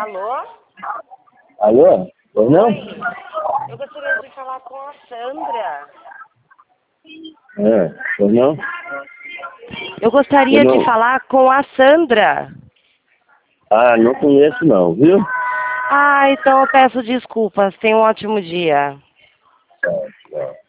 Alô? Alô? Pois não? Oi. Eu gostaria de falar com a Sandra. Pois não? Eu gostaria Pois de não? falar com a Sandra. Ah, não conheço não, viu? Ah, então eu peço desculpas. Tenha um ótimo dia. Tchau, tchau.